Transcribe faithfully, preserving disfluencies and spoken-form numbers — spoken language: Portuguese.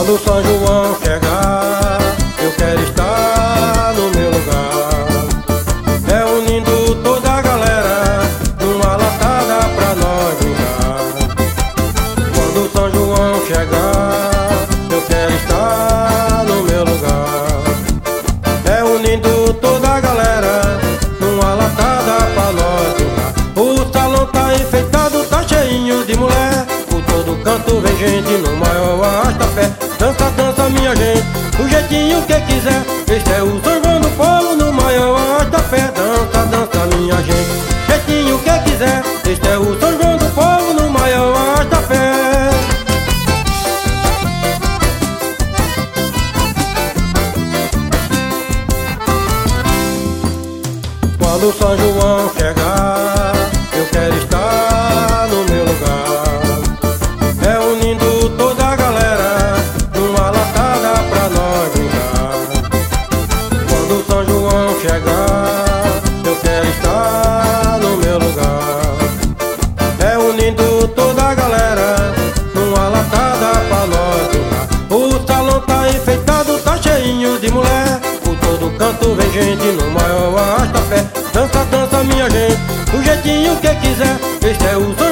Quando São João chegar, eu quero estar no meu lugar, reunindo toda a galera numa latada pra nós brincar. Quando São João chegar, eu quero estar no meu lugar, reunindo toda a galera numa latada pra nós brincar. O salão tá enfeitado, tá cheinho de mulher, por todo canto vem gente no maior arrasta-pé. Dança, dança minha gente, do jeitinho que quiser. Este é o São João do povo no maior arrasta-pé. Dança, dança minha gente, jeitinho que quiser. Este é o São João do povo no maior arrasta-pé. Quando São João chegar, eu quero estar no meu lugar, reunindo toda a galera numa latada pra nós brincar. Quando São João chegar, eu quero estar no meu lugar, reunindo toda a galera numa latada pra nós brincar. O salão tá enfeitado, tá cheinho de mulher, por todo canto vem gente no maior arrasta-pé. Dança, dança minha gente, do jeitinho que quiser. Este é o